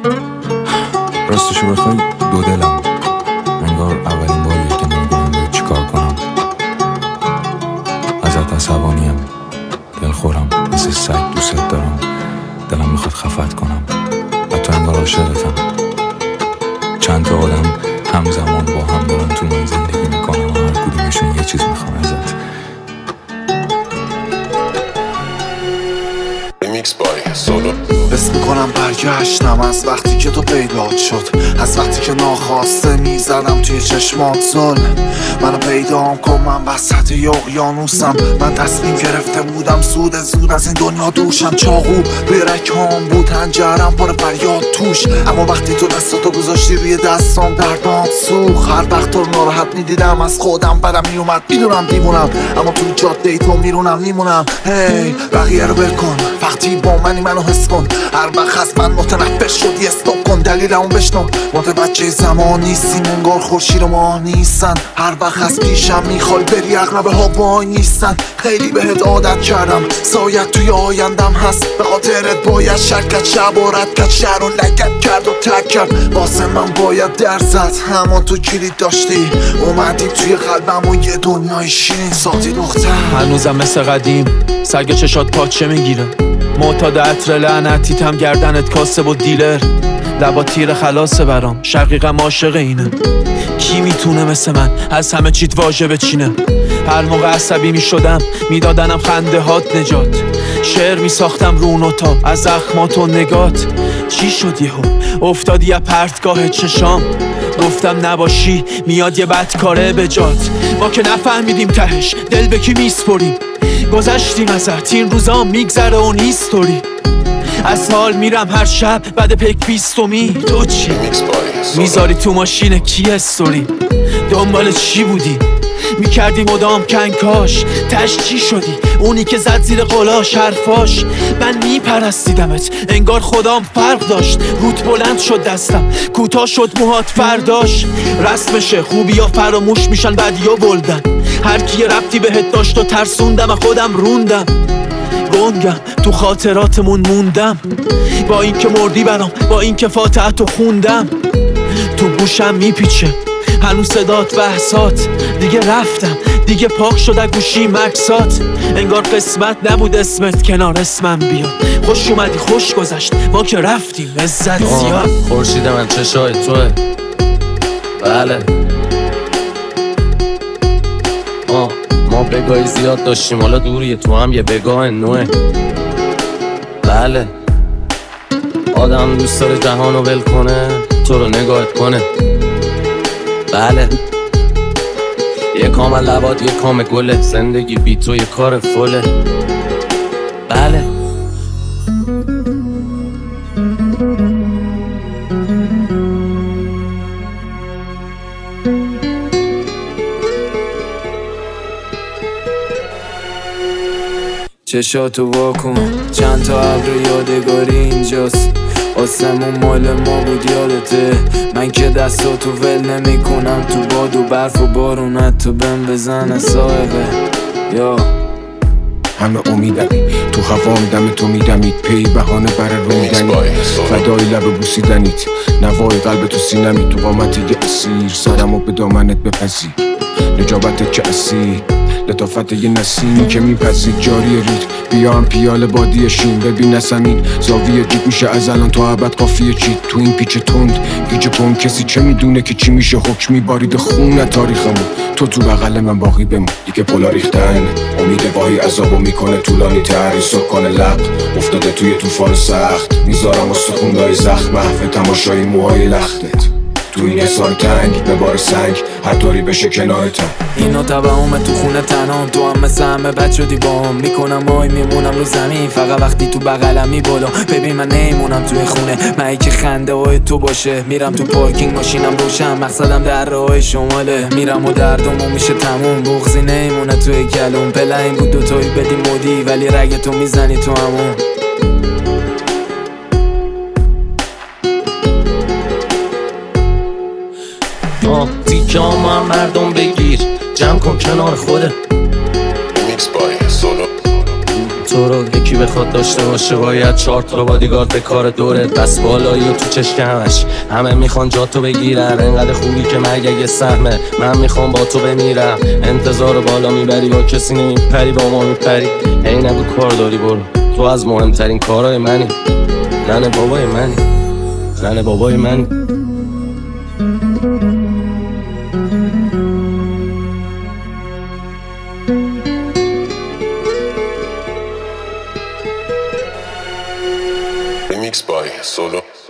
راستشو بخوای دو دلم، انگار اولین باریه که نمیدونم باید چی کار کنم. ازت عصبانیم، دلخورم، مثل سگ دوست دارم، دلم میخواد خفت کنم، حتی انگار عاشقتم. چند تا آدم همزمان با هم دارن تو من زندگی میکنن و هر کدومشون یه چیز میخوان ازت. حس میکنم برگشتم از وقتی که تو پیدات شد، از وقتی که ناخواسته میزدم توی چشمات زل. منو پیدام کن، من وسط یه اقیانوسم. من تصمیم گرفته بودم زود از این دنیا دوشم. چاقو روی رکام بود، هنجرم پر فریاد توش، اما وقتی تو دستاتو گذاشتی روی دستام دردناک سوخت. هر وقت تو ناراحت میدیدم از خودم بدم میومد. میدونم دیوونم اما تو جاده تو میرونم میمونم. هی بقیه رو بکن، وقتی با منو حس کن. هر وقت از من متنفر شدی استاپ کن، دلیلمو بشنو. متوجه زمان نیستیم، انگار خورشید و ماه نیستن. هر وقت از پیشم میخوای بری، اغلب ها وای نیستن. خیلی بهت عادت کردم، سایت توی آیندم هست. به خاطرت باید شرکت شب و رد کرد، شهر و لگت کرد و تک کرد. واسه من باید درزد، اما تو کلید داشتی. اومدی توی قلبم و یه دنیای شیرین ساختی دختر. هنوزم مثل قدیم سگ چشات پاچه میگیره، معتاد عطر لعنتیتم، گردنت کاسب و دیلر. لبا تیر خلاصه برام، شقیقم عاشق اینه. کی میتونه مثل من از همه چیت واژه بچینه؟ هر موقع عصبی میشدم میدادنم خنده هات نجات. شعر میساختم رو نوتا از زخمات و نگات. چی شد یهو افتادی از پرتگاه چشام؟ گفتم نباشی میاد یه بدکاره به جات. ما که نفهمیدیم تهش دل به کی میسپریم. گذشتیم ازت، این روزا میگذره و نیستوری. از حال میرم هر شب بعد پک بیستمی. تو چی؟ میذاری تو ماشین کی استوری؟ دنبال چی بودی؟ میکردی مدام کنکاش، تش چی شدی؟ اونی که زد زیر قلاش حرفاش. من میپرستیدمت، انگار خدام فرق داشت. روت بلند شد دستم، کوتاه شد موهات فرداش. رسمشه خوبی ها فراموش میشن، بدی ها بلدن. هر کی ربطی بهت داشت و ترسوندم و خودم روندم. گنگم تو خاطراتمون موندم، با این که مردی برام، با این که فاتحتو خوندم. تو گوشم میپیچه هنوز صدات و احسات. دیگه رفتم، دیگه پاک شده گوشی مکسات. انگار قسمت نبود اسمت کنار اسمم بیاد. خوش اومدی خوش گذشت، ما که رفتیم عزت زیاد. خورشید من چشای توه، بله. ما بگاهی زیاد داشتیم، حالا دوریه، تو هم یه بگاه نوه. بله آدم دوست داره جهانو ول کنه، تو رو نگاهت کنه. بله یه کام لبات یه کام گله، زندگی بی تو یه کار فله. بله چشاتو واکن، چند تا ابر یادگاری اینجاست. آسمون مال ما بود یادته. من که دستاتو ول نمی کنم، تو باد و برف و بارونت تو بهم بزنه صاحبه. یا همه امیدمی تو هوام، دم تو میدمید، پی بهانه برای رویدنی، فدای لب بوسیدنیت، نوای قلب تو سینمی، تو قامتی یه اسیر، سرمو به دامنت بپذیر، نجابتت که اسیر، لطافت یه نسیمی که میپذید جاری رید. بیام پیال بادی شین، ببین نسمین زاویه جیب میشه از الان تا ابد قافیه چید. تو این پیچ تند گیج کن، کسی چه میدونه که چی میشه؟ حکمی بارید خون تاریخمون، تو بغل من باقی بمون. دیگه پولا ریختن، امید واهی عذابو میکنه طولانی تر. سکان لب افتاده توی طوفان سخت، میذارم استخوندای زخم، محو تماشای موهای لختت. تو این حسار تنگ به بار سنگ، هر طوری بشه کنارتم. اینا تبعومه تو خونه تنام، تو هم مثل همه بد شدی بام. میکنم آی میمونم رو زمین، فقط وقتی تو بغلمی بالا. ببین من نیمونم توی خونه، من که خنده های تو باشه. میرم تو پارکینگ ماشینم روشن، مقصدم در راه شماله. میرم و دردمو میشه تموم، بغضی نیمونه توی کلوم. پله این بود دوتایی بدی مودی، ولی رگ تو میزنی تو همون. تیکه هم مردم بگیر، جمع کن کنار خوده. تو رو یکی بخواد داشته باشه باید 4 تا بادیگارد به کار دورت بس بالایی و تو چشمش همه میخوان جا تو بگیرن انقدر خوبی که مرگ یه سهمه من میخوام با تو بمیرم انتظار بالا میبری با کسی نمیپری با ما میپری هی نگو کار داری برو تو از مهمترین کارهای منی زن بابای منی زن بابای منی Remix by Solo.